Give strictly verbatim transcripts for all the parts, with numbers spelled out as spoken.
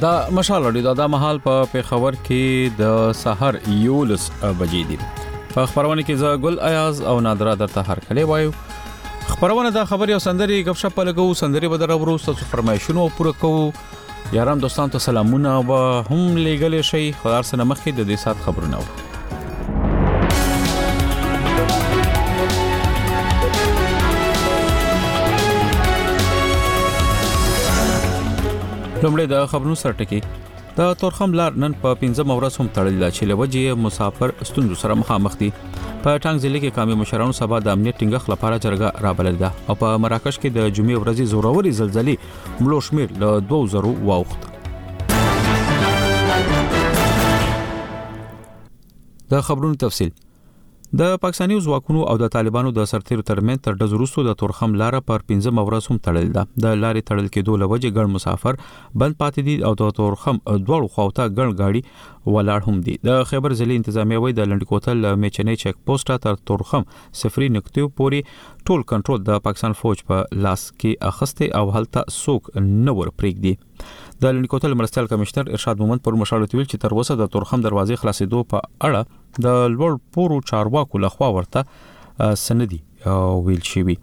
دا مشال اړیدا د محل په پیښور کې د سحر یولس بجې دي. په خبرونه کې زه ګل ایاز او نادره درته هر کله وایو. خبرونه د خبري او سندري غب شپ لګو سندري بدر وروسته څو فرمایشونو پوره کوو. یارام دوستان ته سلامونه او هم لګل شي خدای سره مخکې د دې سات خبرونه. لومړی د خبرونو سرټکی د تورخم لار نن په پنځم ورځ هم تړل دا چې لوجه مسافر ستوندو سره مخامخ دي. په ټانګ ضلع کې قومي مشرانو سبا د امنیت ټینګښت لپاره جرګه رابلل ده او په مراکش کې د جمعې ورځې زوروري زلزلې ملو شمیر له دوه زرو واوخت. د خبرونو تفصیل د پاکستاني ځواکونو او د طالبانو د سرتیرو ترمنځ تر ډز وروسته د تورخم لار پر پنځم ورځ هم تړل ده. د لارې تړل کېدو لوجه ګڼ مسافر بند پاتې دي او د تورخم دوړو خواته ګڼ گاډي ولاړ هم دي. د خیبر ضلع انتظامیه وای د لنډکوتل میچنې چک پوسټ تر تورخم صفري نقطې پورې ټول کنټرول د پاکستان فوج په لاس کې اخسته او هلته سوق نور پریږدي. د لنډکوتل مرستیال کمشنر ارشاد مومند پر مشاورت ویل چې تر اوسه د تورخم دروازې خلاصېدو په اړه د لوړ پورو چارواکو لخوا ورته سندي ویل شوی.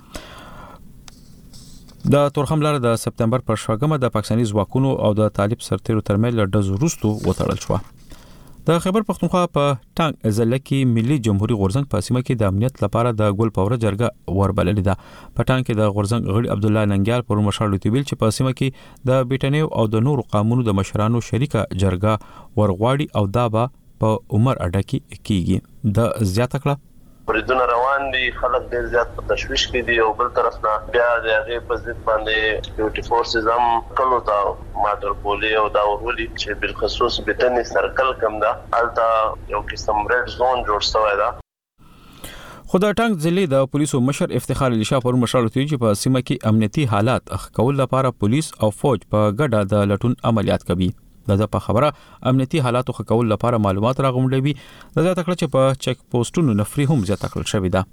د تورخم لار د سپتمبر پر شپږمه د پاکستاني ځواکونو او د طالب سرتیرو ترمنځ ډز وروسته وتړل شو. د خیبر پختونخوا په ټانګ ضلع کې ملي جمهوریت غورزنګ په سیمه کې د امنیت لپاره د ګل پاوره جرګه وربلل ده. په ټانګ کې د غورزنګ غړي عبد الله ننګیال پر مشاورت ویل چې په سیمه کې د بیټنیو او د نورو قانونو د مشرانو شریکه جرګه ورغواړي او دا به په عمر اډه کې کیږي. د زیاته کړه بریدونه روان دي، خلک ډیر زیات په تشویش کې دي او بل طرف نه بیا د هغه په ضد باندې سکیورټي فورسز هم کلو تا ماټر پولی او دا ورولي چې بل خصوص بتنی سرکل کم ده الته یو قسم ریډ زون جوړ شوی ده. خدای ټانګ ضلع د پولیسو مشر افتخار علي شاه پر مشاورت ویل چې په سیمه کې امنیتي حالات ښه لپاره پولیس او فوج په ګډه د لټون عملیات کوي. د په خبره امنیتي حالاتو ښه کول لپاره معلومات راغونډوي. د زیاته کړه چې په چک پوسټونو نفري هم زیاته کړل شوې ده.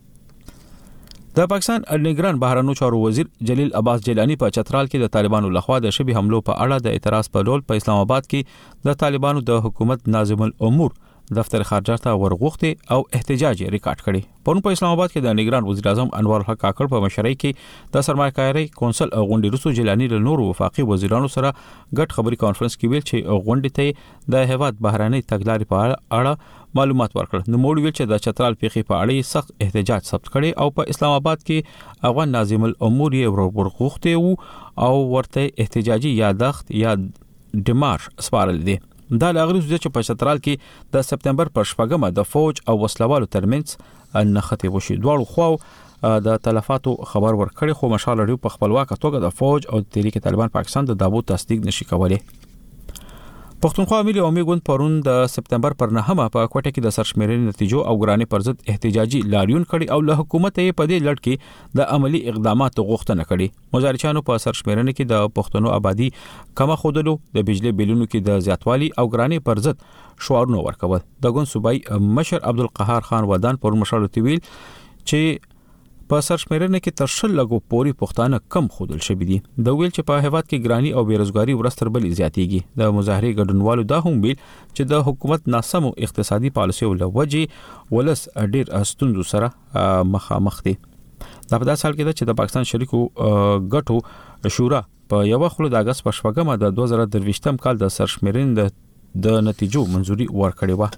د پاکستان نگران بهرنیو چارو وزیر جلیل عباس جیلانی په چترال کې د طالبانو لخوا د شبي حملو په اړه د اعتراض په ډول په اسلام آباد کې د طالبانو د حکومت ناظم الامور دفتر خارجه ته ورغوښتي او احتجاج ریکارډ کړي. پرون په اسلام آباد کې د نگران وزیر اعظم انور الحق کاکړ په مشرۍ کې د سرمایه‌کاري کونسل غونډې وروسته جیلانی له نورو وفاقي وزیرانو سره ګډ خبري کانفرنس کې ویل چې غونډې ته د هیواد بهراني تګلارې په اړه معلومات ورکړل. نو موږ ویل چې د چترال پیښې په اړه سخت احتجاج ثبت کړي او په اسلام آباد کې افغان ناظم الامور یې ورغوښتي او ورته احتجاجي یاداښت یا ډمار سپارل دي. دا لاغري چې په چترال کې د سپتمبر پر شپږمه د فوج او وسلوالو ترمنځ نښتې وشي. دواړو خواو د تلفاتو خبر ورکړي خو مشال لري په خپلواک توګه د فوج او تحریک طالبان پاکستان د دابو تصدیق نشي کولای. پښتونخوا ملي عمومي ګوند پرون د سپتمبر پر نهمه په کوټه کې د سرشمیرنې نتیجو او ګرانې پر ضد احتجاجي لاریون کړي او له حکومت یې په دې لړ کې د عملی اقداماتو غوښتنه کړي. مظاهرچیانو په سرشمیرنې کې د پښتنو آبادی کمه خودلو، د بجلی بیلونو کې د زیاتوالي او ګرانې پر ضد شعارونه ورکول. د ګوند صوبایي مشر عبدالقهار خان ودان پر مشاورت ویل چې په سرشمیرنه کې تر شل لګو پوري پښتانه کم خودل شوی دي. د ویل چې په هیواد کې ګرانی او بیروزګاری ورستر بل زیاتېږي. د مظاهره ګډونوالو دا هم ویل چې د حکومت ناسمو اقتصادي پالیسیو لوجې ولس ډیر ستوندو سره مخامخ دي. دا په داسې حال کې ده چې د پاکستان شریکو ګټو شورا په یو خلو د اگست په شپږمه د دوه زره درویشتم کال د سرشمیرنې د نتیجو منځوري ورکړې و.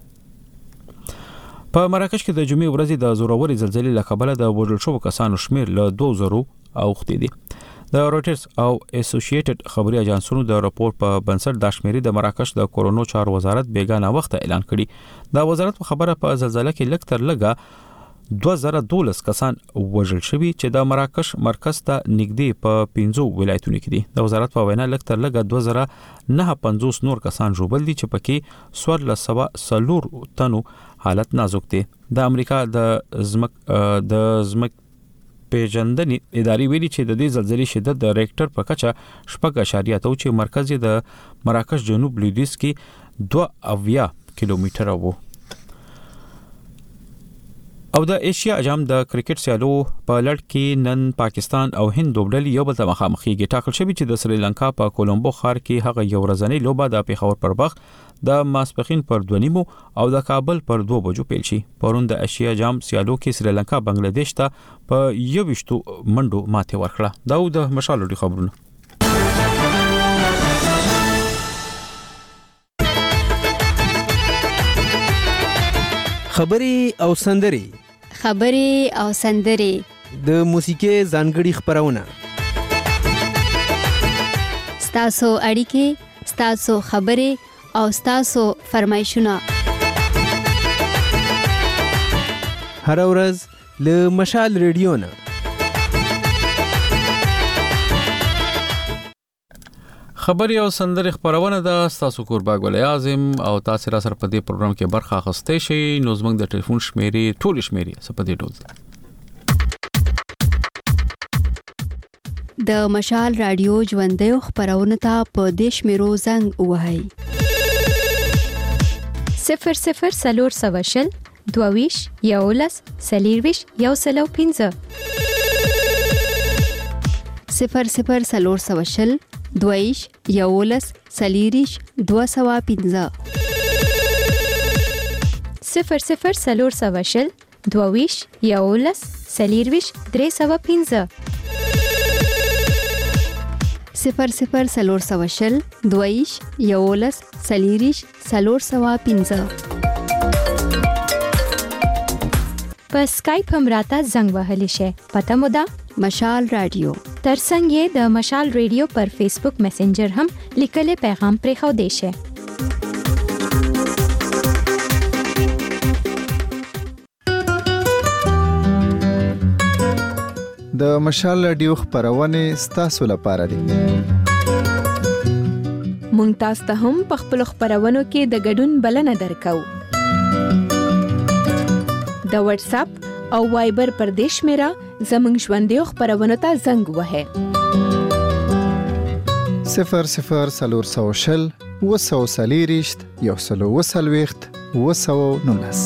په مراکش کې د جمعې ورځې د زوروري زلزلې له کبله د وژل شوو کسانو شمیر له دوه زرو اوښتې دي. د رويټرز او اسوسییټډ خبري اژانسونو د راپور په بنسټ د شمیرې د مراکش د کورونو چارو وزارت بیگانه وخت اعلان کړي. د وزارت په خبره په زلزلې کې لږ تر لږه دوه زره دولس کسان وژل شوي چې د مراکش مرکز ته نږدې په پنځو ولایتونو کې دي. د وزارت په وینا لږ تر لږه دوه زره نه پنځوس نور کسان ژوبل دي چې پکې څوارلس سوه څلور تنو حالت نازک دي. د امریکا د زمک د زمک پیژندنې ادارې ویلي چې د دې زلزلې شدت د ریکټر په کچه شپږ اعشاریه اتو چې مرکز د مراکش جنوب لویدیځ کې دوه اویا کیلومتره وو. او د ایشیا جام د کرکټ سیالو په لړ کې نن پاکستان او هند دوبډلې یو بل ته مخامخېږي. ټاکل شوی چې د سریلانکا په کولمبو ښار کې هغه یو ورځنۍ لوبه د پیښور پر وخت د ماسپخین پر دونیمو او د کابل پر دوه بجو پیل شي. پرون د ایشیا جام سیالو کې سریلانکا بنگلاديش ته په یو وشتو منډو ماته ورکړه. دا د مشال لري خبرونه. خبري او سندري خبري او سندري د موسیقي ځانګړي خبرونه ستاسو اړیکې ستاسو خبري او ستاسو فرمایشونه هر ورځ له مشال ریډیو نه. خبري او سندري خبرونه د تاسو قرباګ ولې اعظم او تاسو را سره په دې پروګرام کې برخه اخستې شي. نو زموږ د ټلیفون شمیرې ټول شمیرې سپدې ډول د مشال رادیو ژوندۍ خبرونه ته په دیش میرو زنګ وهاي صفر صفر سلور سواشل دوویش یولس سلیرویش یو سلو پینزه صفر صفر سلور سواشل دویش یولس سلیریش دو سوا پینزه صفر صفر سلور سواشل دوویش یولس سلیرویش درې سوا پینزه صفر صفر سلور سواشل دویش یولس سلیریش سلور سوا پینزه. په سکایپ هم راته زنګ وهلی شي. پته مو ده مشال رادیو ترڅنګ یې د مشال ریډیو پر فیسبوک میسنجر هم لیکلي پیغام پرې خو دی شي. د مشال رادیو خبرونه ستاسو لپاره دي. مونږ تاسو ته هم په خپل خبرونو کې د ګډون بلنه درکو. د واتس اپ او وایبر پر دیش میرا زمنګ ژوندۍ خبرونه ته زنګ وهه صفر صفر سلور سوشل وسو سلیریشت یو سلو وسلويخت وسو نونس.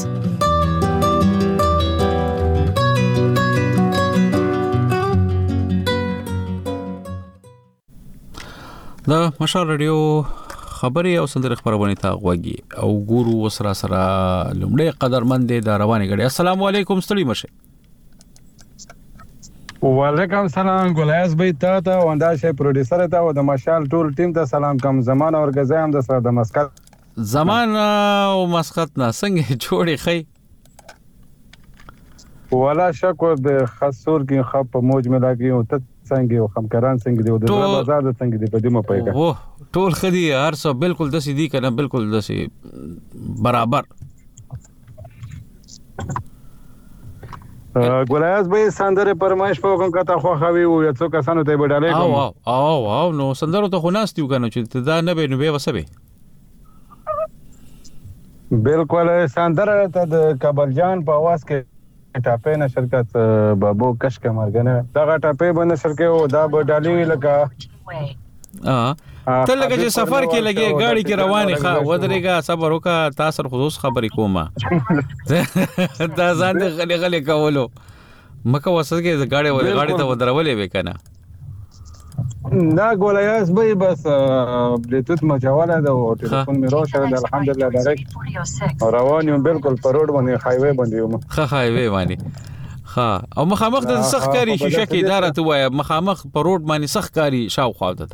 د مشال رادیو خبري او سندري خبرونه ته غوږی او ګورو وسرا سره لومړی قدرمند د رواني غړي. السلام علیکم ستړي مشه. وعلیکم سلام ګلایز بھائی ته ته وندا شه پروډوسر ته او د مشال ټول ټیم ته سلام کوم. زمان او غزا هم د سره د مسقط زمان او مسقط نه څنګه جوړي خي ولا شک د خاصور کې خپ موج ملا کې او ته څنګه او خمکران څنګه دی او د بازار څنګه دی په دې مو پېګه او ټول خدي هر څه بالکل دسي دي کنه بالکل دسي برابر. ګلایز به سندره پرمایش په کوم کته خو خوي او یو څو کسانو ته بډاله کوم او او او نو سندره ته خو ناستیو کنه چې دا نه به نو به وسبه بالکل سندره ته د کابل جان په आवाज کې ټاپې نه شرکت بابو کش کمرګنه دا ټاپې باندې شرکت او دا بډالي لکه اه ته لکه چې سفر کې لګي گاڑی کې رواني ښه ودرېګا صبر وکا تاسو خصوص خبرې کومه دا ځان دې غلي غلي کولو مکه وسه کې گاڑی ولې گاڑی ته ودرولې وکنه نه ګولایاس به بس بلوتوث مجواله ده او ټلیفون مې راشه الحمدلله ډایرکټ روان یم بالکل په روډ باندې هایوي باندې یم ښه هایوي باندې ها او مخامخ د سخت کاری شیشه کې اداره ته وای مخامخ په روډ باندې سخت کاری شاوخوا ده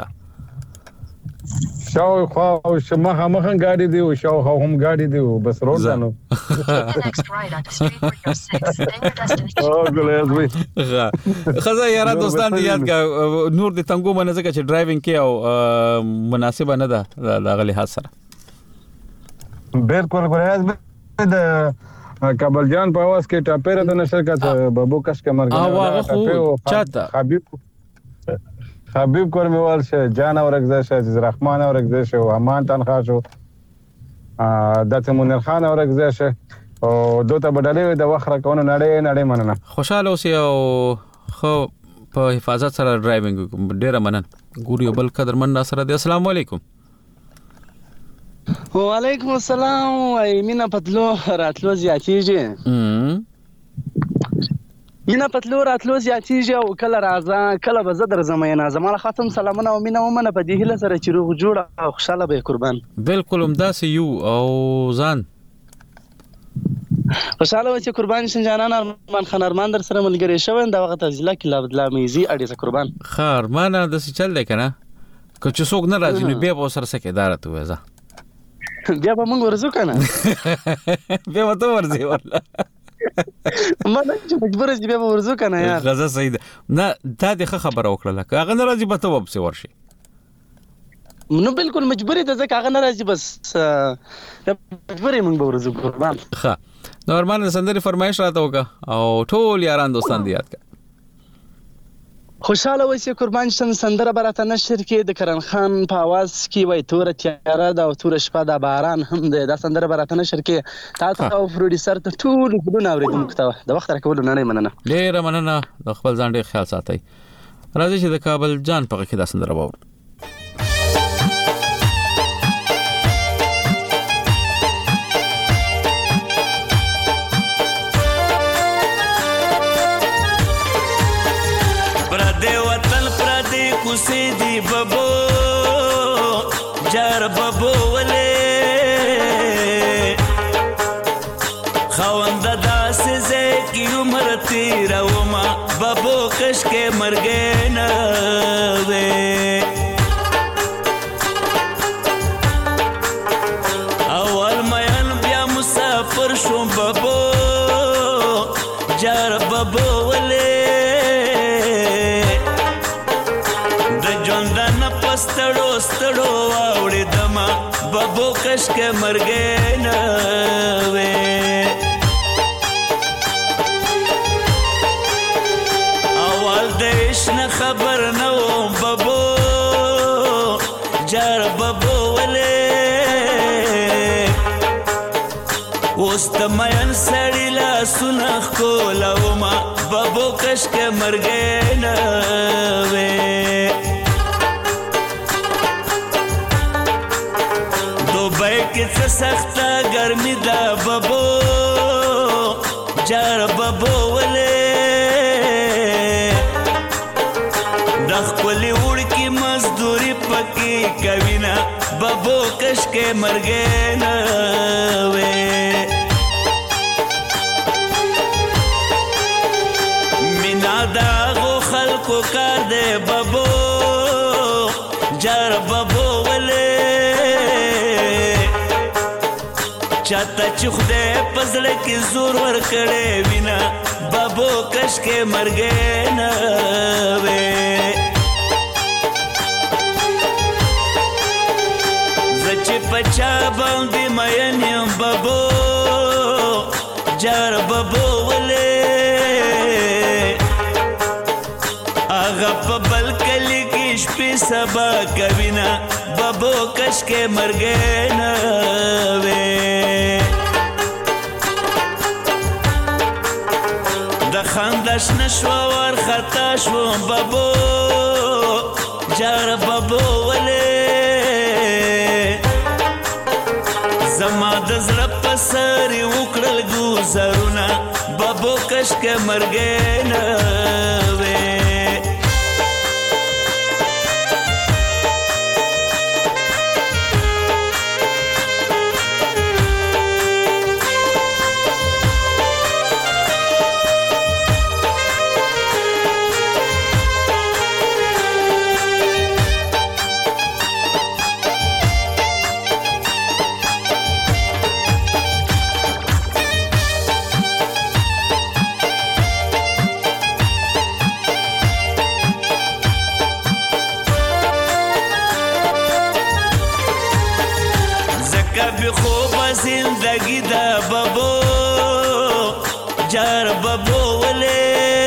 شاوخوا او مخامخ غاډي دی او شاوخوا هم غاډي دی بس روډ ده او ګلایاس وای خزه یاره دوستان دې یاد کا نور د تنګو باندې ځکه چې ډرایوینګ کې او مناسبه نه ده د غلي حاصله بالکل ګلایاس د کابل جان په आवाज کې ټاپره د نشر کا بابو کش کمر چاته حبیب حبیب کورمیوال شه جان اورګزا شه عزیز رحمان اورګزا شه امان تنخوا شو دته منیر خان اورګزا شه او دوته بدلې د وخت راکونه نړۍ نړۍ مننه خوشاله اوسې او خو په حفاظت سره ډرایوینګ ډیره منن ګوري بل قدرمن سره د السلام علیکم. وعلیکم السلام. ایمینا پتلو راتلو زیاتیږي مینه پتلو راتلو زیاتیږي او کله راځه کله به زه درځم ینه زما له خاتم سلامونه او مینه ومنه په دې هیله سره چې روغ جوړه او خوشحاله به قربان. بالکل همداسې یو او ځان خوشحاله و چې قربان شین جانان ارمان خان ارمان در سره ملګری شوی دا وخت ضلع کې لا بدلا میزي اړیزه قربان. خیر مانه د څه چل دی کنه که چې څوک نه راځي نو بیا به سره سکه دارته وځه بیا به موږ ورزو کنه بیا به ته ورځي والله ما نه چې مجبور یې بیا به ورزو کنه یار غزه صحیح ده نه دا د خبره وکړه که هغه نه راځي به ته وبسې ورشي نو بالکل مجبور یې ځکه هغه نه راځي بس مجبور یې موږ به ورزو قربان. ښه نو ارمان د سندرې فرمایش راته وکړه او ټول یاران دوستان دې یاد کړه. خوشحاله اوسئ قربان شم سندره به راته نشر کې د کرن خان په اواز کې وای توره تیاره ده او توره شپه ده باران هم دی دا سندره به راته نشر کې تاسو او پروډوسر ته ټول ګلونه اوریدونکو ته د وخت راکولو نه مننه. ډېره مننه د خپل ځان ډېر خیال ساتئ. راځئ چې د کابل جان په غږ کې دا سندره واورو. سیدی ببو جار ببو ولې خوند داس زکی عمر تیرا وما ببو کش کې مرګ نه وې اول مېن بیا مسافر شوم ببو جار ببو ولې ستړو ستړو واوړې دما ببو کش کې مرګ نه وې اول دیش نه خبر نه وم ببو جار ببو ولې اوس د مین سړی لاسونه ښکلومه ببو کش کې مرګ نه وې کڅ سخته ګرمي دا ببو جار ببو ولې د خپلې وړکې مزدوري پکې کوي نه ببو کش کې مرګ نه وې مینا د هغو خلکو کار دی ببو جار ببو ولې چاته چې خدای په زړه کې زور ورکړی وینه بابو کش کې مرګ نه وې زه چې په چا باندې مین یم بابو جار بابو ولې هغه په بل کلي کې شپې سبا کوي نه بابو کش کې مرګ نه وې خندش نشو ور خطا شو بابو جار بابو ولې زما د زړه په سر وکړل ګوزرونه بابو کش کې مرګ نه وې زندگی دا بابو جار بابو ولې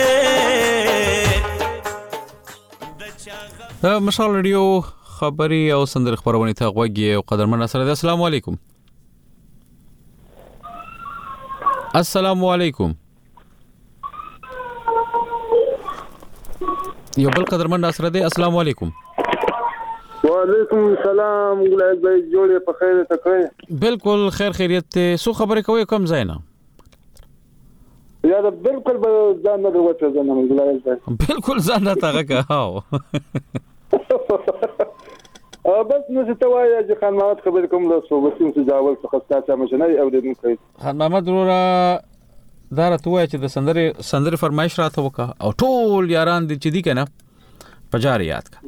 مشال رادیو خبري او سندر خبرونه ته غوږی او قدرمن سره السلام علیکم السلام علیکم یو بل قدرمن سره دی السلام علیکم وعلیکم السلام ګلای بھائی جوړه په خیر ته کوي بالکل خیر خیریت ته سو خبره کوي کم ځای نه یا دا بالکل به ځان نه وته ځنه ګلایز بھائی بالکل ځان نه تاګه کا هاو ا بس نو څه توای چې خان محمد خبر کوم له صوبتین څخه جاول څخه تاسو مشنه او دې کوي خان محمد ورا دا راته چې د سندره سندره فرمایش راته وکا او ټول یاران دې چې دي کنه پجار یاد کا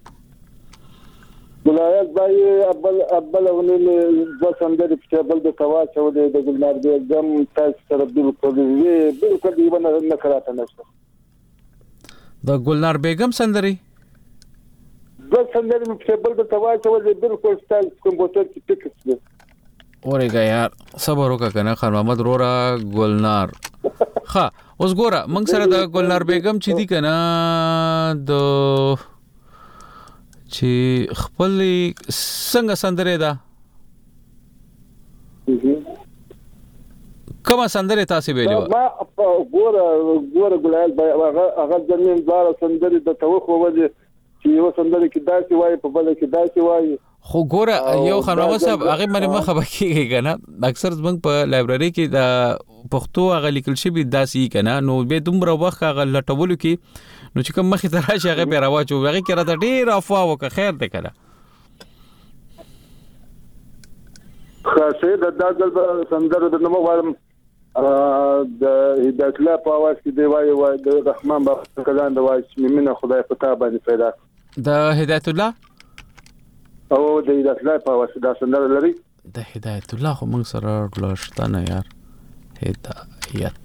ګلایز بھائی ابل ابل ونی د سندره په بل د توا چې د ګلنار دې زم تاسو سره بالکل دې بالکل دی باندې نه کراته نشته د ګلنار بیگم سندري د سندره په بل د توا چې د بالکل ستاسو کمپیوټر کې ټیکس دی اورېګا یار صبر وکړه کنه خان محمد رورا ګلنار ها اوس ګوره موږ سره د ګلنار بیگم چې دی کنه د چې خپل څنګه سندره ده کومه سندره تاسو ویلو ما ګوره ګوره ګلایز هغه هغه د نیم دار سندره د توخو ودی چې یو سندره کې داسې وایي په بل کې داسې وایي خو ګوره یو خانوما صاحب هغه باندې مخه بکیږي کنه اکثر زمنګ په لایبرری کې د پښتو هغه لیکل شوی داسې کنه نو به دومره وخت هغه لټولو کې نو چې کوم مخې ته راشي هغه به راوچو هغه کې راته ډیر افوا وکړه خیر دې کړه خاصه د دازل سندره د نوم وارم د هدایت الله په اواز کې دی وایي وای د رحمان بابا کلان د وایي چې مینه خدای په تا باندې پیدا د هدایت الله او د هدایت الله په اواز دا سندره لري د هدایت الله خو موږ سره ولشته نه یار هدایت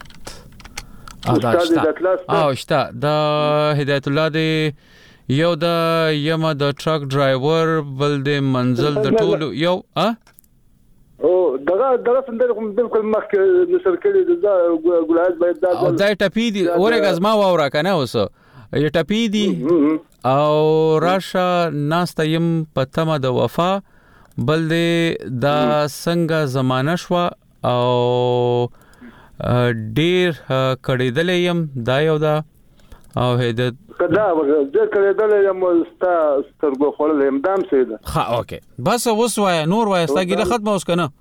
او شته د هدایت الله دی یو د یما د ټرک ډرایور بل د منزل د ټولو یو ا او دغه دغه سندره کوم بالکل مخکې نشر کړی د ګلایز باید دا او دای ټپی دی اورګز ما وورا کنه اوس یی ټپی دی او راشه ناسته يم پتمه د وفا بل دې دا څنګه زمانہ شو او ډیر کړیدل يم دا یو دا او هدایت کدا وګړه کړیدل يم ستا سترګو خړل يم دام سیده ها اوکے بس اوس وای نور وای ستګی ختم اوس کنه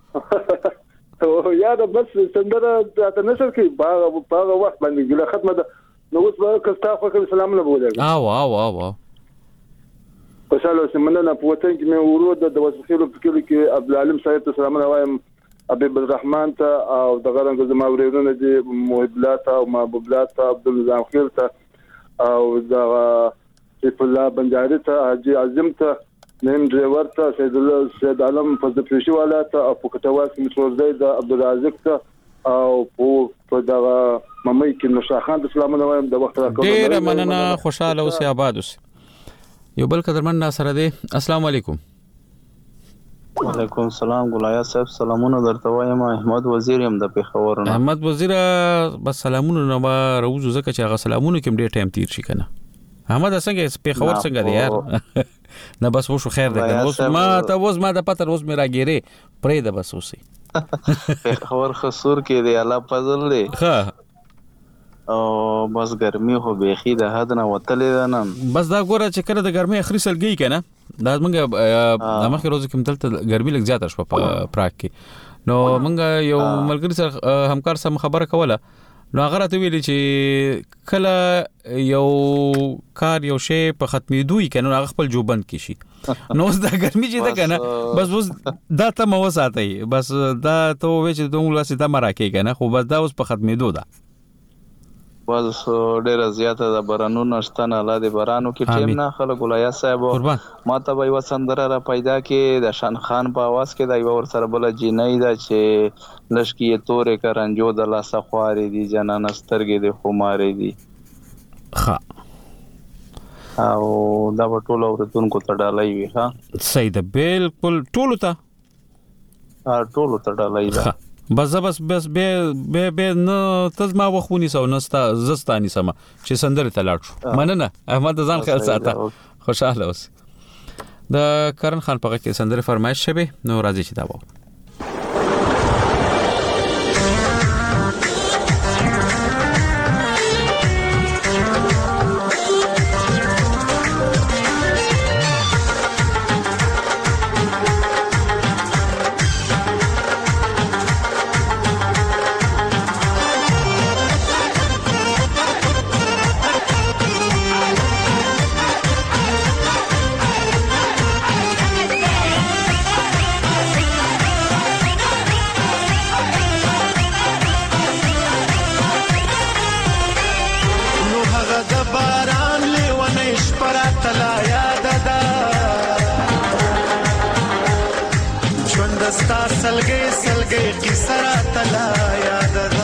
او یاد بس سندره ته نشر کی باغ باغ وخت باندې ګله ختمه ده نو اوس به کستا خو سلام نه بوله او او او خوشاله سمنه په وطن کې مې ورود د وسخیلو فکر کې عبد العلیم صاحب ته سلام وایم حبیب الرحمن ته او دغه رنګ زما ورېدونه دي محبلات او محبوبلات عبد النظام خیر ته او دا سیف الله بنجاری ته حاجی عظیم ته نیم ډرایور ته سید الله سید عالم فضلفشي والا ته او پکټواس متروز زید عبد الرازق ته او په دغه ممای کې نشه خان د سلام وایم د وخت راکړه ډیر مننه خوشاله اوسې آباد اوسې یو بل قدرمن ناصر دی السلام علیکم وعلیکم السلام ګلایز صاحب سلامونه درته وایم احمد وزیر يم د پیښور نه احمد وزیر بس سلامونه نو روزو زکه چې هغه سلامونه کوم ډیر ټایم تیر شي کنه احمد څنګه پیښور څنګه دی یار نه بس وشو خیر ده اوس ما ته اوس ما د پتر اوس میرا ګيره پرې ده بس اوسې پیښور خسور کې دی الله فضل دی ها او بس ګرمي خو بيخي د حد نه وتلې ده نن بس دا ګوره چې کله د ګرمي اخري سلګي کنه دا موږ د مخکې روز کې متل ګرمي لګ زیاته شو په پراګ کې نو موږ یو ملګری سره همکار سره خبره کوله نو هغه راته ویلي چې کله یو کار یو شی په ختمېدوي کنه هغه خپل جوبند کې شي نو دا ګرمي چې ده کنه بس اوس دا ته مو ساتي بس دا ته وې چې دوه لاسه دا مراکې کنه خو بس دا اوس په ختمېدو ده بس ډیره زیاته د بارانو نشتنه الله دې بارانو کې ټیم نه خلک ولیا صاحب ما ته وای وسندره را پیدا کې د شان خان په आवाज کې دا یو ور سره بل جنۍ دا چې لشکې تورې کرنجو د لاسه خواري دي جنان سترګې دې خماري دي ها او دا ټول اورتونکو ته ډالای وي ها صحیح ده بالکل ټول ته ټول ته ډالای ده بس بس بس به به به نو تاسو ما وخونی سو نستا زستانی سما چې سندره تلاړ شو مننه احمد ځان خیر ساته خوشاله اوس د کرن خان په کې سندره فرمایش شوه نو راځي چې دا وو کی سرا تلا یاد ده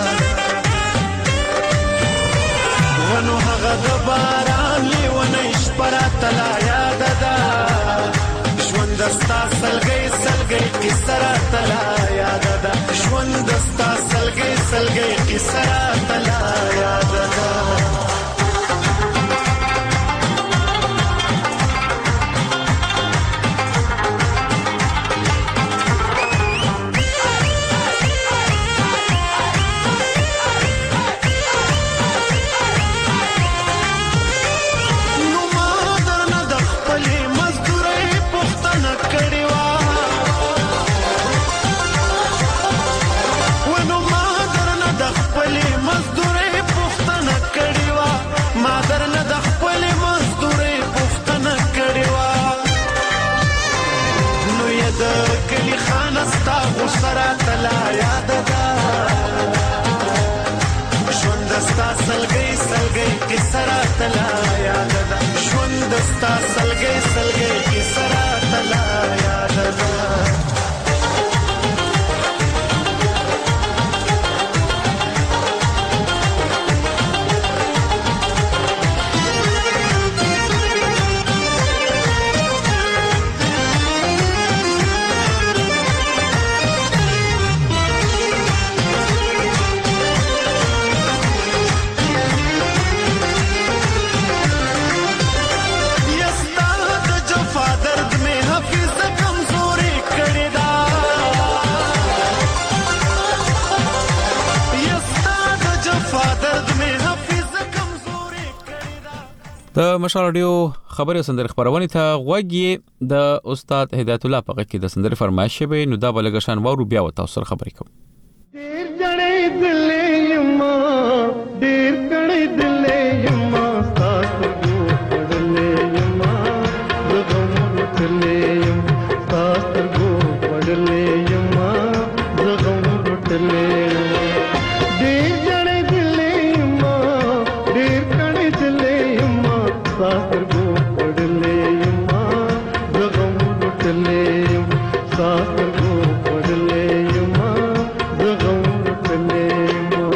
ونو هغه د باران لیونه شپرا تلا یاد ده ژوند دستا سلګي سلګي کی سرا تلا یاد ده ژوند دستا سلګي سلګي کی سرا تلا یاد ده سرا تلا یاد ده ژوند دستا سلګي سلګي کی سرا تلا یاد ده ژوند دستا سلګي سلګي کی سرا تلا یاد ده د مشال رادیو خبري سندر خبرونه ته غوږی د استاد هدایت الله په کې د سندر فرمایش به نو دا بلګشان وورو بیا وتا سره خبرې کوم ډیر جړې دلې یما ډیر کړې دلې یما تاسو پړلې یما زغم وټلې یم تاسو پړلې یما زغم وټلې ډیر جړې دلې یما ډیر کړې دلې یما تاسو پړلې یما زغم وټلې یم تاسو پړلې یما زغم وټلې یما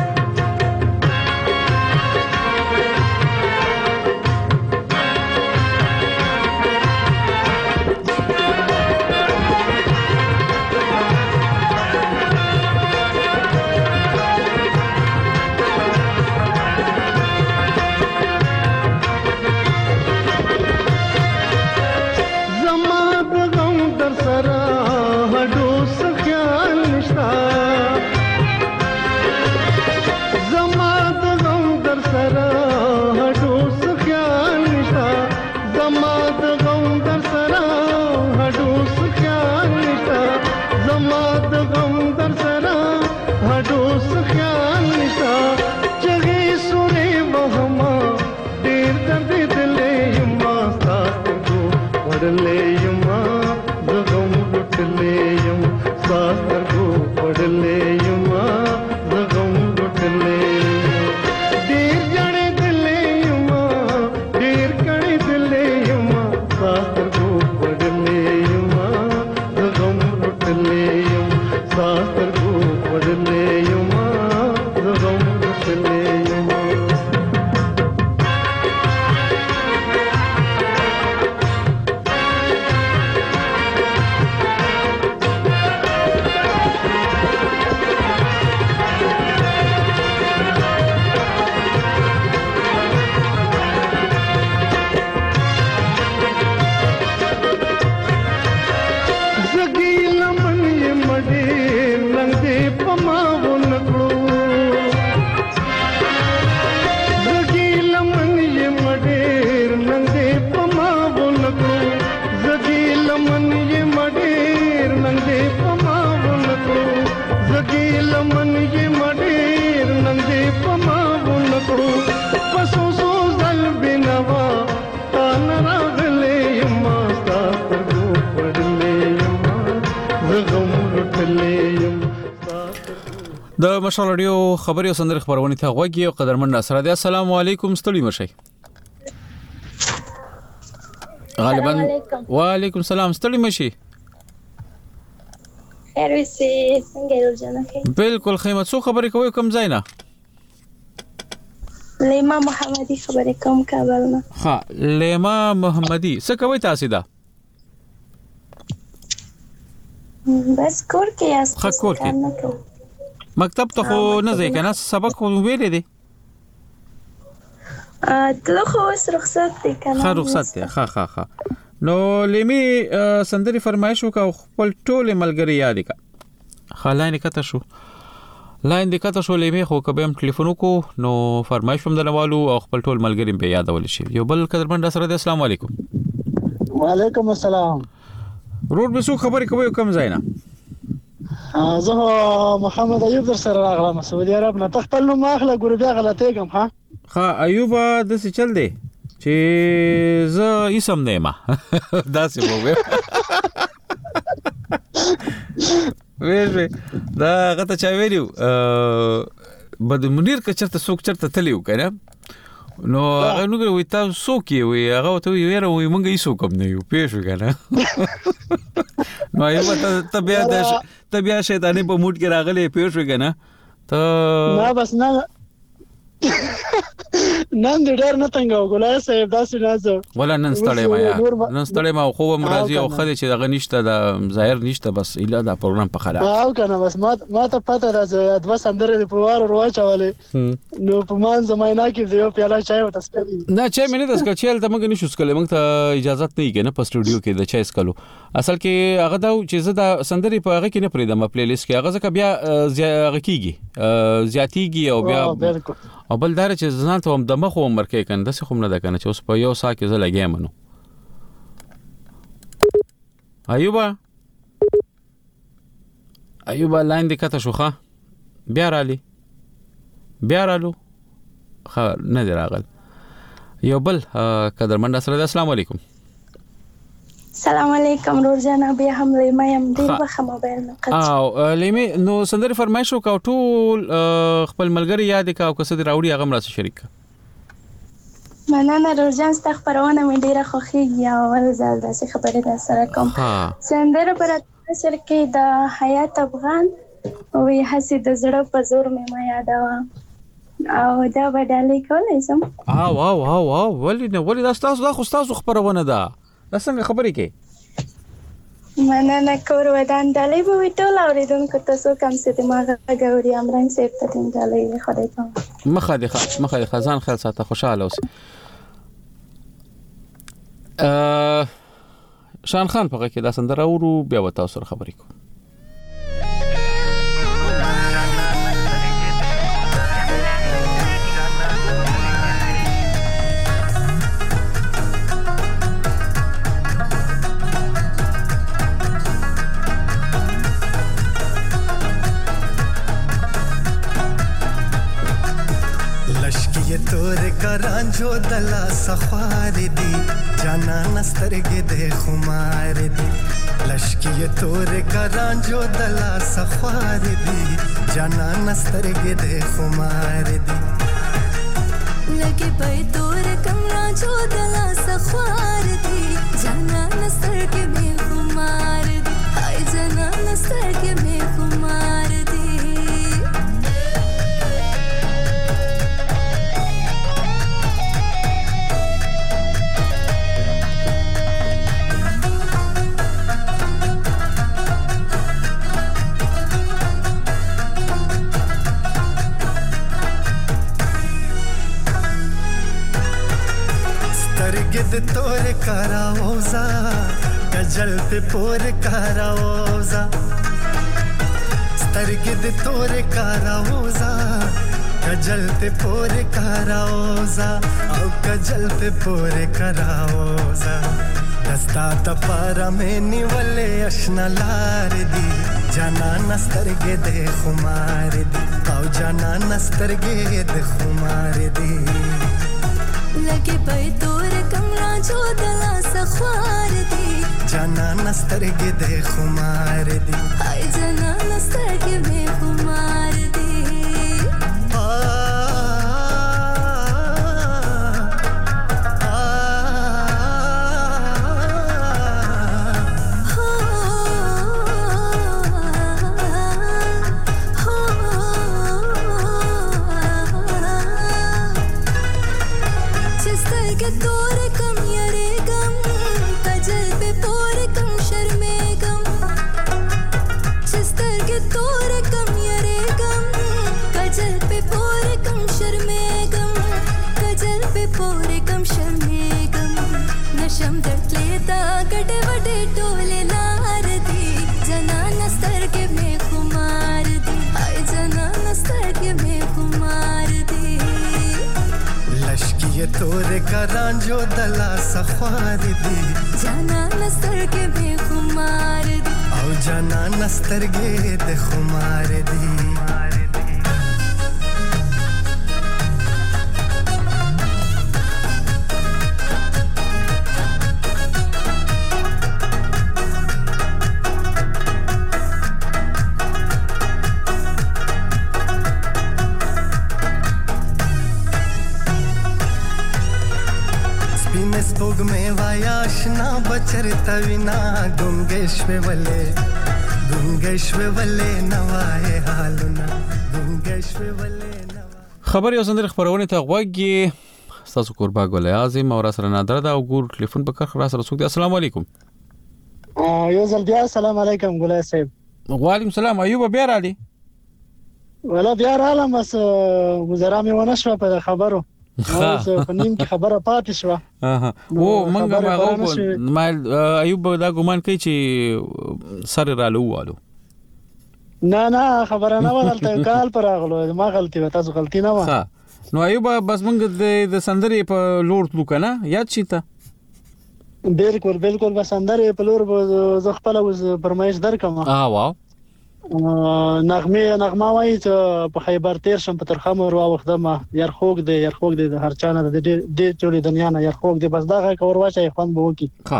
د مشال رادیو خبري سندر خبرونه ته غوږی او قدرمن نصر دی. السلام علیکم ستړي مشي. غالبا وعلیکم السلام ستړي مشي. خیر وسی څنګه روزانه کې بالکل خیمه څو خبرې کوي کوم ځای نه لیما محمدي خبرې کوم کابل نه ها لیما محمدي څه کوي تاسو دا بس کور کې یاست ښه کور کې مکتب ته خو نه ځئ کنه سبق خو ویلې دي ته خو اوس رخصت دی کنه ښه رخصت دی ښه ښه ښه نو لیمي سندري فرمایش وکاو خپل ټول ملګری یاد کا خلاینه کته شو لاین د کته شو لیمي خو کبه هم ټلیفون کو نو فرمایش هم دلوالو او خپل ټول ملګری به یادول شي یو بل قدرمن سره السلام علیکم وعلیکم السلام روډ به څو خبرې کوي کوم ځای نه زه محمد ایوب در سره راغلم سعودي عرب نه تخپل نو ماخله ګور بیا غلطېږم ها ها ایوب د څه چل دی چې زه اسم نه ما داسې وګه وېږه دا غته چا ویلو بد منیر که چرته څوک چرته تلیو کنه نو هغه نو وي تاسو څوک وي هغه ته ویره وي مونږ یې څوک نه یو پېښو کنه نو ایوب ته بیا د ته بیا شیطانی په موډ کې راغلي پېښو کنه ته نه بس نه نن دې ډېر نه څنګه وګولای صاحب داسې نازو ولا نن ستړی ما یا نن ستړی ما خو مرضی او خدای چې دغه نشته د ظاهر نشته بس اله دا پروګرام په خلاص او کنه بس ما ما ته پته راځي د وس اندر په واره ورواچولې نو په مان زماینا کې یو پیاله چای وته سکلې نه چای مې نه دسکل چل ته موږ نشو سکلې موږ ته اجازه نه کینه په سټوډیو کې د چای سکلو اصل کې هغه دا چې زه د سندري په هغه کې نه پریدم پلی لیست کې هغه ځکه بیا هغه کیږي زیاتیږي او بیا او بل دار چې ځان ته هم د مخ عمر کې کنده څه کوم نه ده کنه چې اوس په یو سا کې زه لګیم نو ایوبا ایوبا لاین دې کته شوخه بیا رالي بیا رالو خا نه دی راغل یو بل قدرمن سره السلام علیکم السلام علیکم روزانه بیا هم لیمه يم ډیر وخت موبایل نه قط او لیمه نو سندري فرمایش وکاو ټول خپل ملګری یاد کا او کس دې راوړي هغه مرسته شریک مننه روزان ست خبرونه مې ډیره خوښیږي او ول زال داسې خبرې در سره کوم سندره پر اثر کې د حیات افغان او هسي د زړه په زور مې ما یادوا او دا بدلې کولای سم او او او او ولې نه ولې دا تاسو دا خو تاسو خبرونه ده دا څنګه خبرې کې مننه کور ودان دلې به وټول اوریدونکو تاسو کوم څه د ماغه غوړي امرنګ سیب ته دین دلې خدای ته مخه دې مخه دې خزان خیال ساته خوشاله اوسه ا شان خان په کې دا سندره ورو بیا وتا سره خبرې کوم تور کرانجو دلا سخوار دی جانا نسترګې د خمار دی لشکی تور کرانجو دلا سخوار دی جانا نسترګې د خمار دی لګي په تور کرانجو دلا سخوار دی جانا نسترګې د خمار دی هاي جانا نسترګې د خمار دی سترګې د تور کاراوزا کجل په پور کاراوزا سترګې د تور کاراوزا کجل په پور کاراوزا او کجل په پور کاراوزا دستا ته پارا مې نیولې آشنا لار دی جانا نسترګې د خمار دی او جانا نسترګې د خمار دی لګي په تور کمرا جو دلا سخوار دی جانا نسترګې د خمار دی هاي جانا نسترګې د خمار دی شم درتلې دا ګډې وډې ټولې لار دي جنان سترګې مې خمار دي هاي جنان سترګې مې خمار دي لشکی تور کران جو دلا سخوار دي جنان سترګې مې خمار دي او جنان سترګې د خمار دي स्पोग में वायाशना बचरता विना गुंगेश्वे वले गुंगेश्वे वले नवाए हालुना गुंगेश्वे वले خبر یو سندره خبرونه ته غوږی تاسو قربا ګل اعظم او سره نادر دا وګور ټلیفون په کار خلاص رسول السلام علیکم یو ځل بیا السلام علیکم ګل صاحب وعلیکم السلام ایوب بیا را دي ولا بیا را لم بس وزرا مې ونه شو په خبرو اوس په نیم کې خبره پاتې شو اها او منګه ما ایوب دا ګمان کوي چې سره را لوالو نه نه خبره نه ولته کال پر اغلو ما غلطي وته تاسو غلطي نه و ها نو ایوب بس موږ د سندرې په لور تلو کنه یاد شي ته بالکل بالکل بس سندرې په لور ز خپل وز پرمایش درکم اه واو نغمه نغمه وای ته په خیبر تیر شم په ترخم ورو وخت ما ير خوګ دی ير خوګ دی هر چانه د دې ټولې دنیا نه ير خوګ دی بس دا کور واچي خوان به وکی ها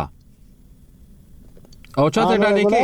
او چاته ډالې کې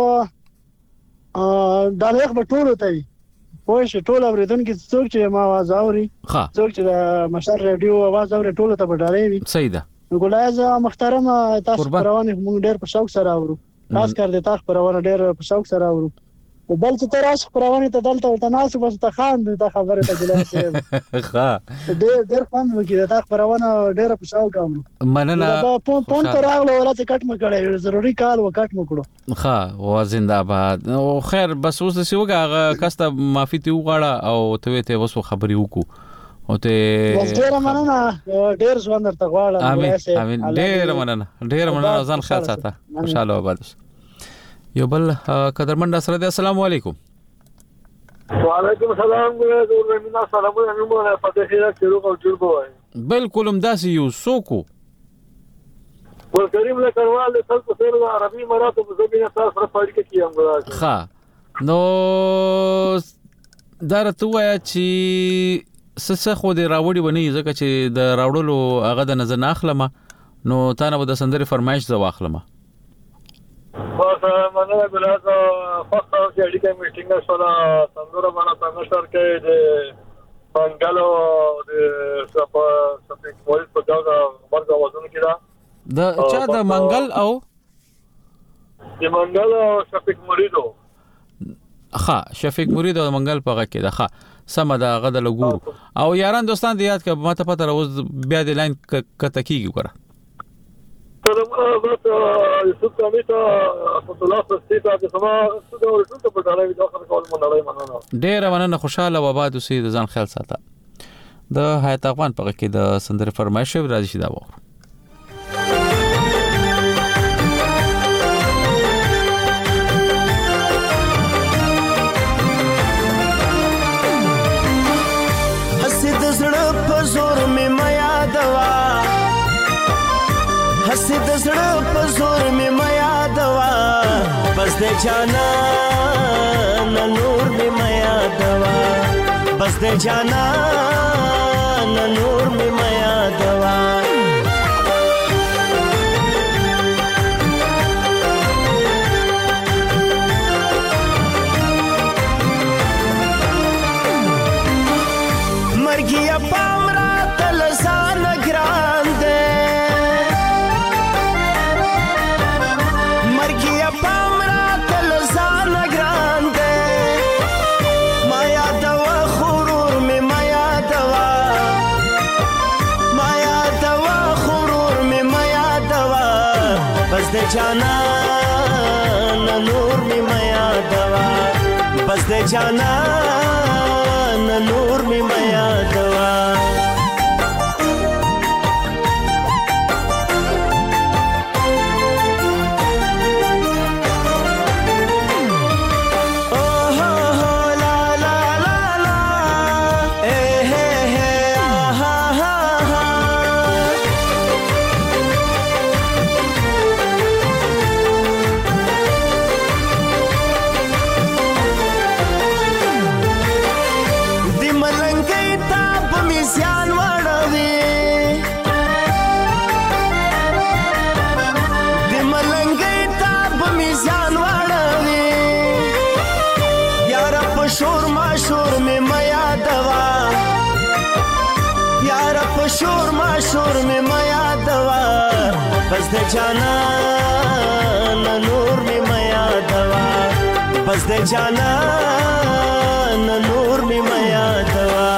ا ډالې په ټولو ته وي پوه شو ټول اوریدونکو څوک چې ما आवाज اوري څوک چې مشر رادیو आवाज اوري ټول ته ډالې وي صحیح ده ګولایز محترم تاسو پروانه موږ ډېر په شوق سره اورو خاص کر دې تاسو پروانه ډېر په شوق سره اورو بل څه تراش پروانه ته دلته ولته ناس بس ته خان ته خبره ته ګولایز ښه ډېر ډېر فهم وکړه تاسو پروانه ډېر په شوق اورو مننه په پون تر راغله ولته کټ مکړې ضروري کال وکټ مکړو ښه و زنده‌باد او خیر بس اوس څه وګه کسته معافي ته وغاړه او ته ته وسو خبري وکړو او ته ډېر مننه ډېر ژوند درته غواړم امين امين ډېر مننه ډېر مننه ځان خیال ساته خوشاله وباد یو بل قدرمن سره د السلام علیکم وعلیکم السلام ګورې مینا سلامونه موږ په دې خیره کې روغ او جوړ بوای بالکل همداسې یو سوکو ورکریم له کړوال له خلکو سره عربي مراتب زبینه تاسو سره پاړی کې کیږم غواړم ښه نو درته وای چې سسه خو دې راوړي ونی ځکه چې د راوړلو هغه د نظر نه اخلم نو تا نه د سندري فرمایش زو اخلم بس مننه ګلاد فقط چې اړیکه میټینګ سره سندره باندې تاسو سره کې د بنگالو د سپا سپیک موږ په دا ورته وځو کې دا د چا د منګل او د منګل او شفیق مریدو ښه شفیق مرید او منګل په غکه ده ښه سم ده غد لګو او یاران دوستان دې یاد ک ماته پته راوز بیا د لاین کته کیږي ګره ته بس یوسف کمیټه په تاسو ستاسو د سما ستاسو ټول په ډالۍ د اخر کول مننه مننه ډیر مننه خوشاله و باد اوسې د ځان خیال ساته د حیات افغان په غکه د سندره فرمایش راځي شي دا و زور می میا دوا حسد زړه په زور می میا دوا بس د جانا نور می میا دوا بس د جانا نور می میا دوا مرګیا بس د جانا نور می میا دوا بس د جانا نور می میا دوا په شور ما شور مې ما یادوا بس د جانان نور مې ما یادوا بس د جانان نور مې ما یادوا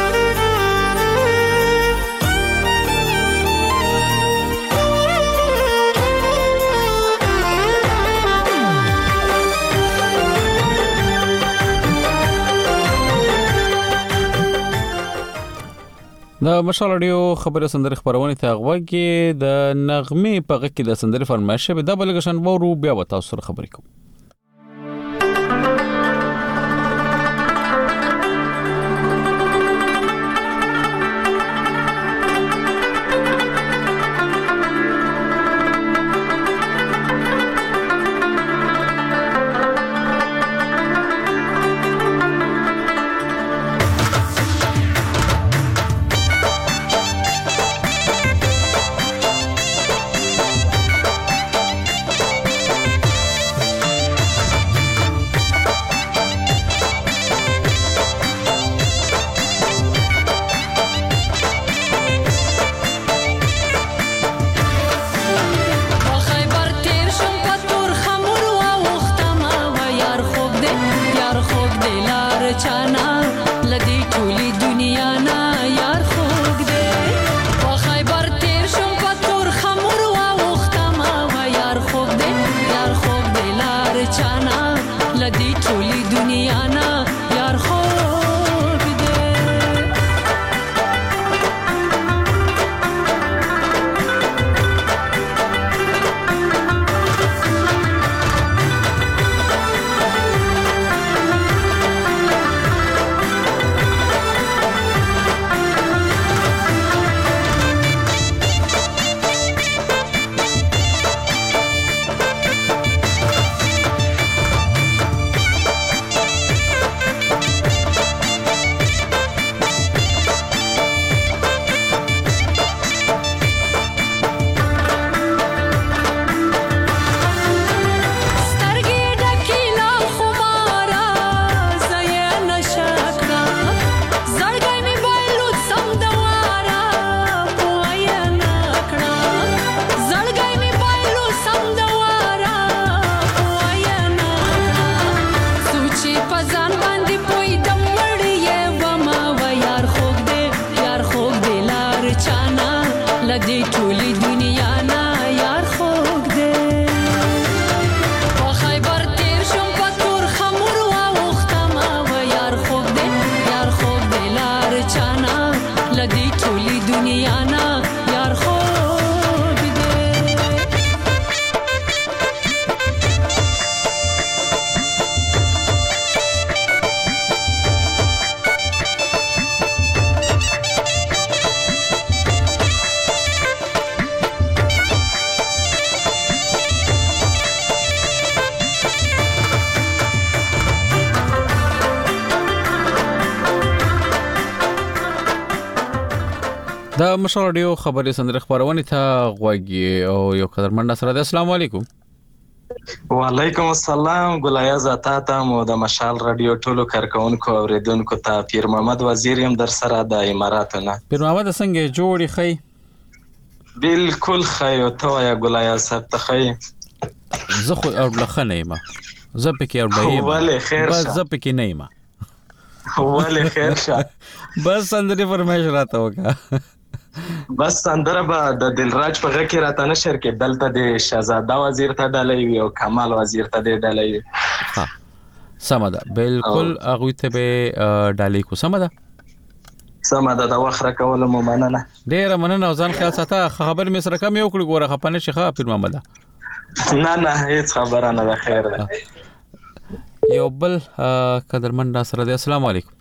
د مشال رادیو خبره سندره خبرونه ته غوږی د نغمه په غږ کې د سندره فرمایش به د بلګشن وورو بیا وتا سره خبرې کوم د مشال رادیو خبرې سندره خبرونه ته غوږی او یو قدرمن سره د السلام علیکم وعلیکم السلام ګلیا زاتا ته مو د مشال رادیو ټولو کارکونکو اوریدونکو ته پیر محمد وزیر يم در سره د اماراتونه پیر محمد څنګه جوړی خی بالکل خی او ته یا ګلیا صاحب ته خی زه خو اور لخنه ما زه پکې اور بای وله خیر بس زه پکې نه ما وله خیر شه بس سندره فرمایش راته وکا بس سندره به د دلراج په غږ کې راته نشر کې دلته د شهزاده وزیر ته ډالۍ وي او کمال وزیر ته ډالۍ وي ها سمدا بالکل هغه ته به ډالۍ کو سمدا سمدا د وخره کول مو مننه ډیر مننه ځان خیال ساته خبر مې سره کم یو کړ ګوره خپنه شيخه پیر محمد نه نه هیڅ خبره نه خیر ده یو بل قدرمن سره د السلام علیکم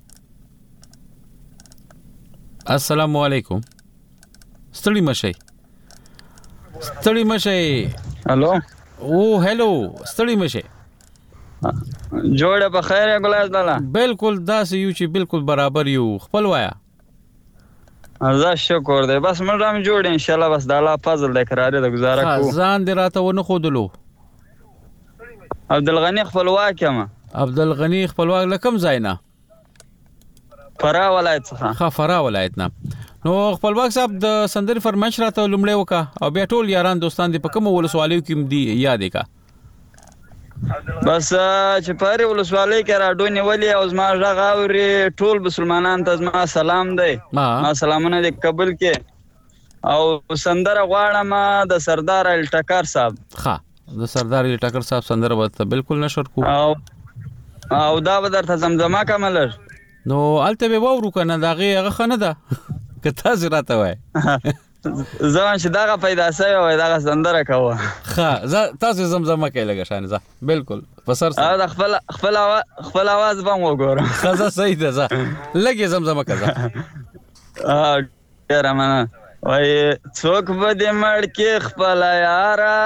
السلام علیکم ستړي مشي ستړي مشي هالو او هالو ستړي مشي جوړه په خیر غلاس داله بالکل داس یو چې بالکل برابر یو خپل وایا الله شکر دې بس موږ هم جوړ ان شاء الله بس د الله فضل د قرارې د گزاره کو ځان دې راته ونه خودلو عبدالغنی خپلواک یم عبدالغنی خپلواک لکم زینا فرا ولایت څخه ها فرا ولایت نه نو خپلواک صاحب د سندري فرمایش راته لومړی وکا او بیا ټول یاران دوستان دې په کوم ولسوالیو کې دي یادې کا بس چې پاره ولسوالۍ کې راډیو نیولې او زما غږ اوري ټول مسلمانان ته زما سلام دی ما سلامونه دې قبول کې او سندره غواړم د سردار الټکر صاحب ها د سردار الټکر صاحب سندره وته بالکل نشر کو او او دا به درته زمزمه کومل نو الته به وورو کنه داغه هغه خنه ده کته زراته وای ځان چې داغه پیدا سوی وای داغه سندره کوه ها تاسو زمزمه کوي لګه شان ځه بالکل پسر سره دا خپل خپل خپل आवाज بم وګورم خزه صحیح ده ځه لګي زمزمه کړه ا ډیر مننه وای څوک به دې مړ کې خپل یارا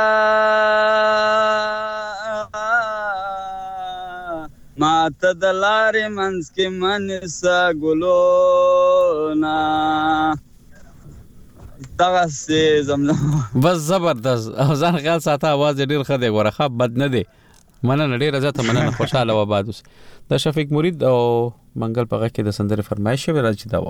ما ته د لارې منځ کې منسا ګلونا دغه سي زمزمه بس زبردست ځان خیال ساته आवाज ډیر ښه دی ورخه بد نه دی مننه ډیر زیاته مننه خوشاله و بعد اوس د شفیق مرید او منګل پغه کې د سندري فرمایش به راځي دا و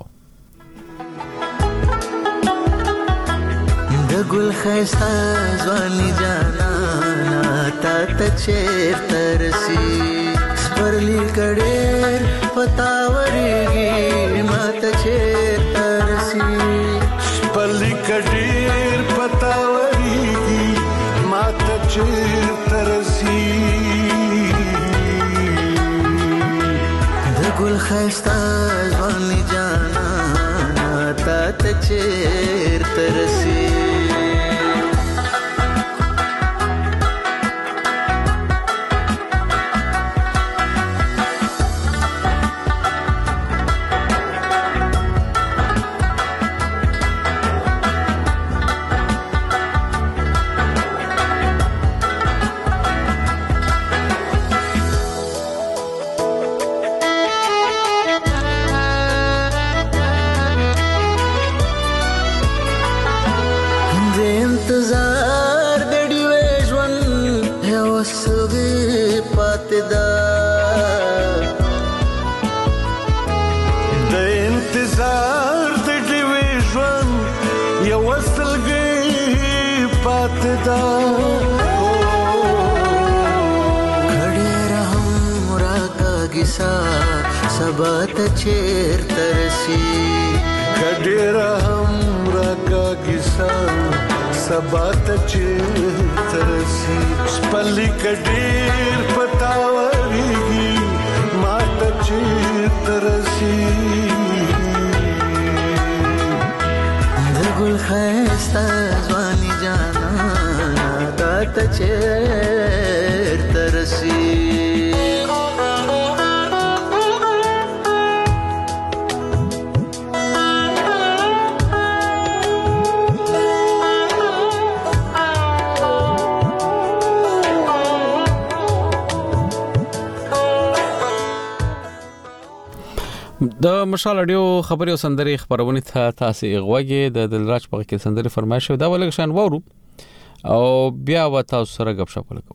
د ګل خيستا ځواني جانا تا ته چیرته رسي سپرلی کډېر پتاورېږي ما ته چیرته رسي سپرلی کډېر پتاورېږي ما ته چیرته رسي د ګل خيستا ځواني جانا تا ته چیرته رسي سبا ته چیرته رسي کډېر هم راکا کیسا سبا ته چیرته رسي سپلی کډېر پتاورېږي ما ته چیرته رسي د ګل خيستا ځواني جانا تا ته چیرته رسي د مشال اډیو خبري او سندري خبرونه ته تاسو غوږی د دلراج په کې سندري فرمایش دا ولګ شان وورو او بیا و تاسو سره غب شپ وکړو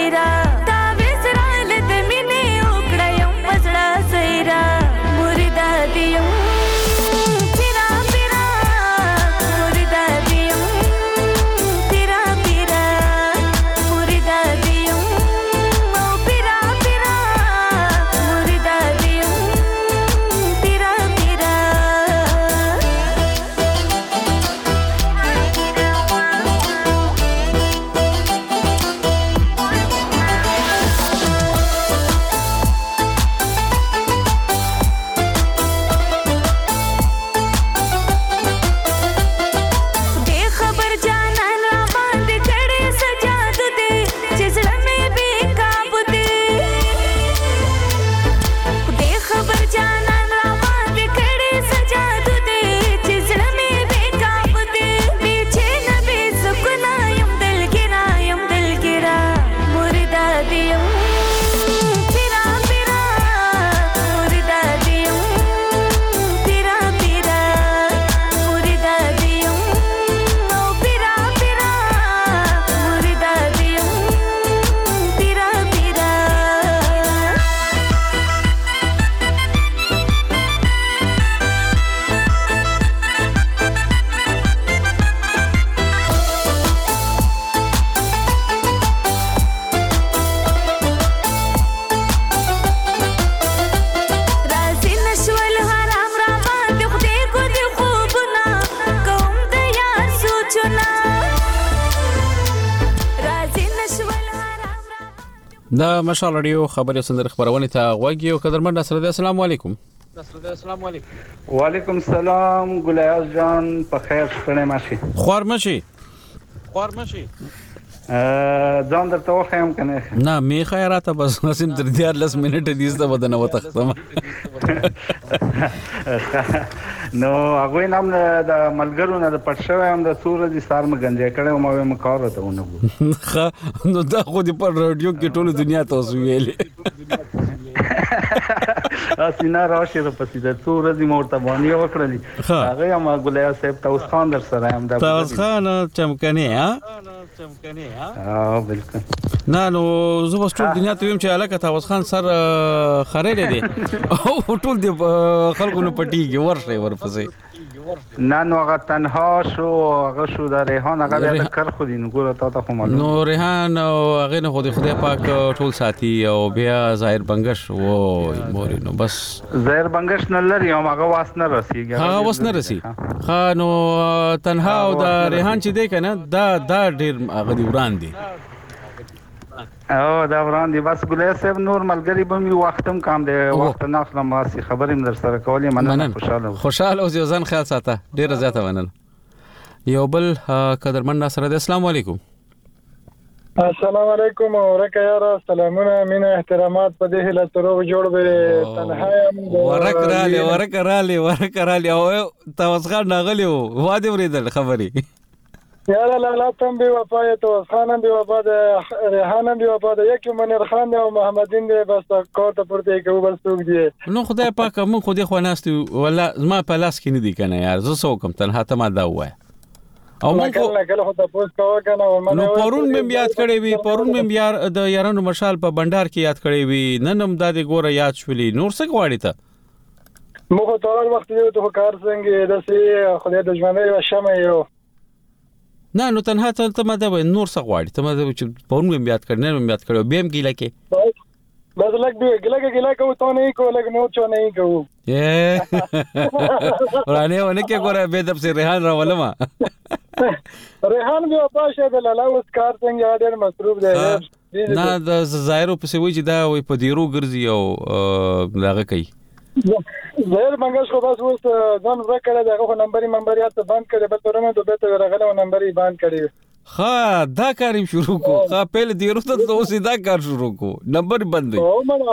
Murida دا مشال رادیو خبري سندر خبرونه ته غوږی او قدرمن سره السلام علیکم. السلام علیکم. وعلیکم السلام ګلیاز جان په خیر شپه ماشي. خوار ماشي. خوار ماشي. ځان درته وخایم کنه. نه می خیراته بس نسیم تر دیار لس منټه دیسته بدنه وته ختمه. نو هغه نام د ملګرو نه د پټشوي هم د سورج ستار مګنځه کړه او ما مې کار وته ونه. نو دا خو دې په رادیو کې ټول دنیا ته وسویلې. اسینا راشي د پسې د سورج مورته باندې وکړلې. هغه هم ګلیا صاحب توس خان در سره هم د توس خان چمکنه ها چمکنه ها بالکل. نه نو زه بس ټول دنیا ته ویم چې الکه توس خان سر خړېلې دي او ټول دې خلکو نو پټیږي ورشه ورپسې. نه نو هغه تنها شو هغه شو د ریحان هغه د کر خو دي نو ګوره تا ته خو معلوم. نو ریحان او هغه نه خو د خدای پاک ټول ساتي او بیا ظاهر بنگش وای موري نو بس ظاهر بنگش نه لري او هغه واس نه رسیږي. هغه واس نه رسی. ها نو تنها او د ریحان چې دی کنه دا دا ډیر هغه دی وران دي. او دا وړاندې بس ګلیا صاحب نور ملګری به می وختم کام دی وخت نه اخلم ماسي خبرې در سره کولې مننه خوشاله خوشاله او ځان خیال ساته ډیر زیاته مننه. یو بل قدرمن سره السلام علیکم. السلام علیکم ورکه یاره سلامونه مینه احترامات په دې هله تروغ جوړ به تنها ورک رالی ورک رالی ورک رالی او توس خان ناغلی وو واده ورېدل خبري یاره لالا تم بي وفا تو خانم بي وفا د ریحانم بي وفا د یک منیر خان او محمدین دی بس کو ته پورته کوي بل څوک دی. نو خدای پاک مون خو دې خو ناستي ولا ما په لاس کې نه دی کنه یار زه سو کوم تنها ته ما دا وای او مون خو کله خو تاسو کوه کنه نو پرون مې یاد کړې وی پرون مې یار د یارانو مشال په بندر کې یاد کړې وی ننم د دې ګوره یاد شولې نور څه غواړي ته مو خو ټول وخت یو ته کار څنګه د سي خدای د ژوندۍ او شمه یو نه نو تنها ته ته مده وای نور څه غواړي ته مده چې پرون مې یاد کړې نه مې یاد کړو بیم ګیلا کې بس لګ دی ګیلا کې ګیلا کو ته نه کو لګ نو چو نه کو اے ورانه ونه کې ګوره به د سي ریحان راولما ریحان بیا پاشه د لالا اوس کار څنګه ډېر مصروف دی نه د ظاهرو په سوي چې دا وي په دیرو ګرځي او داغه کوي زهر منګش خو بس اوس ځان ورکړه دغه نمبرې منبريات بند کړي بل ترمه د بیت ورغله نمبرې بند کړي. ها دا کاریم شروع کو ها پہله دیرو ته اوس دا کار شروع کو نمبر بند وي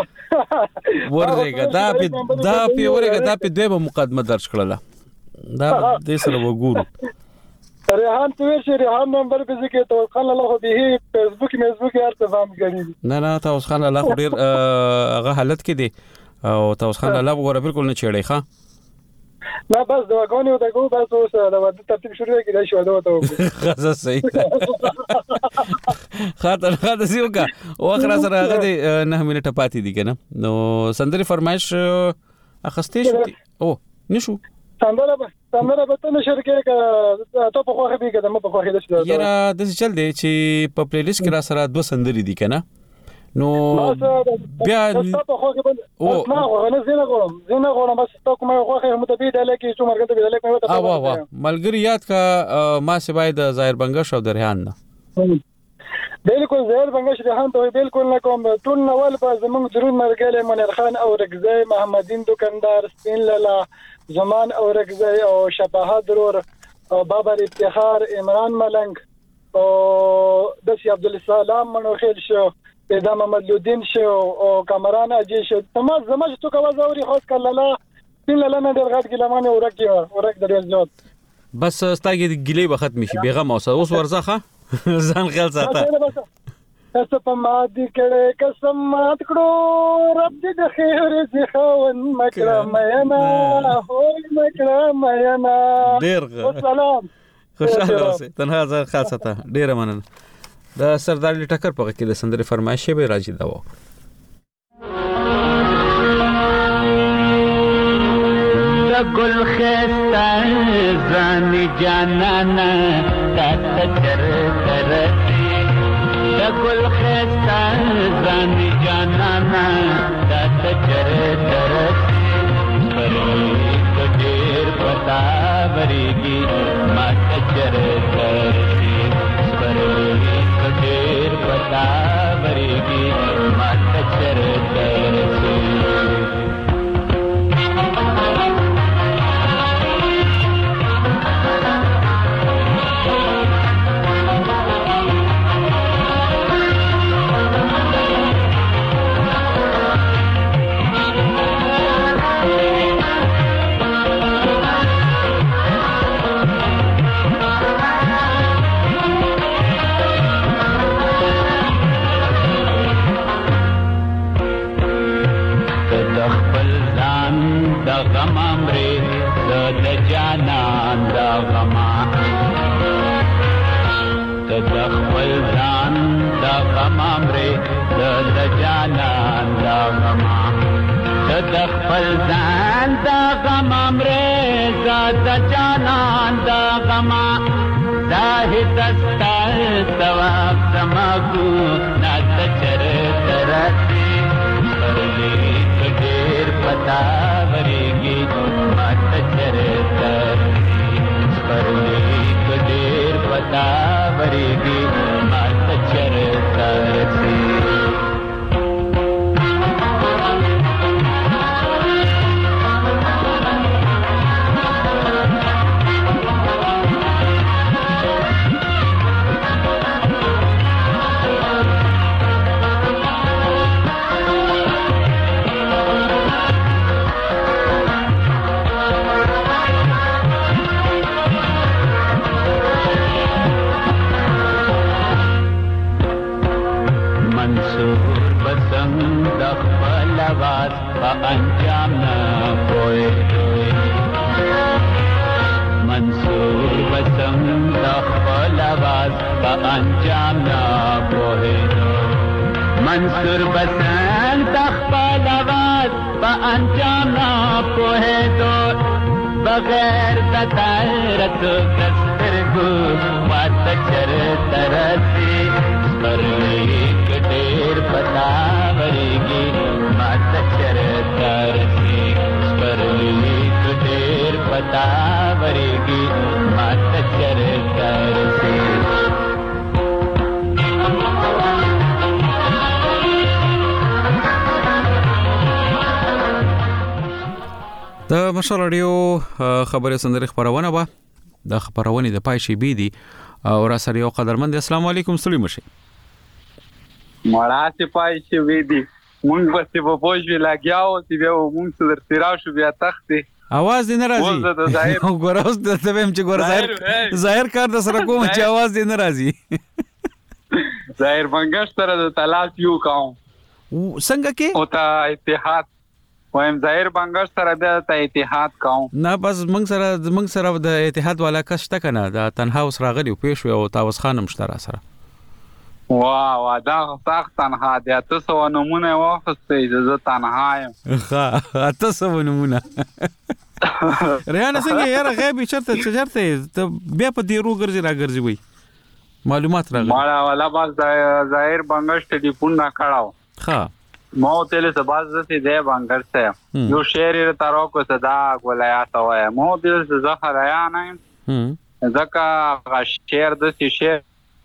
ورځه دا په دا په ورګه دا په دیمه مقدمه درج کړله دا د سره وګورو ریحان تو شي ریحان نمبر به ذکر تو خل الله به فیسبوک میسبوک یار ته فهم غني نه نه تاسو خل الله خو ډیر هغه حالت کې دی او تاسو خل الله وګوره بالکل نه چېړې ښا نه بس دواګونی او دغه بس اوس دا د ترتیب شروع کړي شو دا ته خاصه صحیح خاطر خاطر سیوکا او اخر سره هغه نه منټه پاتې دي کنه نو سندري فرمایش اخستې شو او نشو سندره به سندره به ته نشر کې ته په خوخه دي کده مې په خوخه دي یاره د چل دی چې په پلی لیست کې را سره دوه سندري دي کنه نو بیا په خوخه باندې او ما غوښنه زینه غوړم زینه غوړم بس تا کومه خوخه هم ته بي ډاله کې څو مرګ ته ډاله کې وته وا وا ملګری یاد کا ما سبای د ظاهر بنگش او درهان نه بالکل ظاهر بنگش ریحان ته بالکل نه کوم ټول نوال په زمونږ درود مرګله منیر خان او رګزی محمدین دکاندار سپین لالا زمان او رګزی او شفاعت درور او بابر افتخار عمران ملنګ او دسی عبدالسلام منوخیل شو پیدا محمد لودین شو او کامران اجي شو تمام زمج تو کوا زوري خاص کله سپین لالا نه درغټ ګلمانه ورکی ورک درې ځوت بس ستاګي ګلې به ختم شي بیغه موسه اوس ورځه ځان خیال ساته تاسو په ما دي کړه قسم مات کړو رب دې د خیر زی خون مکړه مینا هوی مکړه مینا ډیر سلام خوشاله اوسه تنها ځان خاص ساته ډیر مننه د سردار ټکر په کې د سندري فرمایش به راځي دا و د ګل خسته ځان جانانا تاتر کرتی د ګل خسته ځان جانانا تاتر کرتی پرې کډیر پتا ورېږي ما تجر کرتی پرې کډیر پتا ورېږي غمامره د جانان دا غما د خپل ځان دا غمامره د جانان دا غما زاهد استال ثواب سماکو نات چر ترسی پرلی کډیر پتا ورېږي مات چر ترسی پرلی کډیر پتا ورېږي مات چر ترسی انجام نہ کوئی منصور بسم دخل آواز کا انجام نہ کوئی منصور بسم دخل آواز کا انجام نہ کوئی دو بغیر دتارت دستر گو مات چر ترسی پر ایک دیر پتا ورگی مات چر ترسی پر ایک دیر پتا ورگی مات چر ترسی د مشال رادیو خبري سندري خبرونه به د خبرونه د پای شي بي دي او را سره یو قدرمند السلام علیکم سلام مشه مړه سي پای شي بي دي مونږ به په پوجي لاګیاو چې به مونږ سره تیرا شو بیا تختي आवाज دې نه راځي ګوراوس د تبم چې ګور ظاهر ظاهر کار د سره کوم چې आवाज دې نه راځي ظاهر منګش سره د تلاش یو کاو څنګه کې او ته اتحاد وایم ظاهر بنگش سره د اتحاد کوم نه بس موږ سره موږ سره د اتحاد والا کشته کنه دا تنها اوس راغلی پېښ او تاوس خانم شتره سره وا وا دا تاخ تنها د تاسو نمونه واخستې زه تنها یم ها تاسو نمونه ریانه څنګه یاره غیبی چرته چرته بیا په دی رو ګرځي را ګرځي وای معلومات راغلي مالا والا بس ظاهر بنگش ټلیفون نه کړهو ها مو تل سے باز سے دے بنگر سے جو شعر تارو کو صدا گولایا تو ہے مو دل سے زخر آیا نہیں زکا شعر د شعر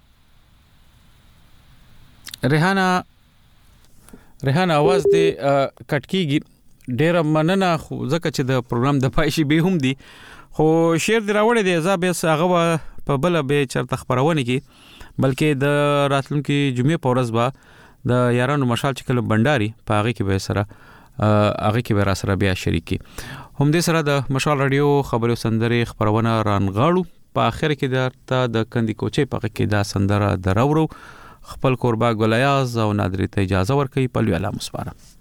ریحانه ریحانه आवाज دې کټکیږي ډېر مننه خو زکه چې د پروګرام د پایشي به هم دي خو شعر دی راوړی دی زاب هغه په بل به چرته خبرونه کی بلکې د راتلونکي جمعې پورز با د یارانو مشال چې کله بنداري په هغه کې به سره هغه کې به را سره بیا شریکي هم دې سره د مشال رادیو خبرو سندري خبرونه رانغاړو په اخر کې درته د کندي کوچې په کې دا سندره دراورو خپل قربا ګلیاز او نادری ته اجازه ورکړي په لوی علامه مسپاره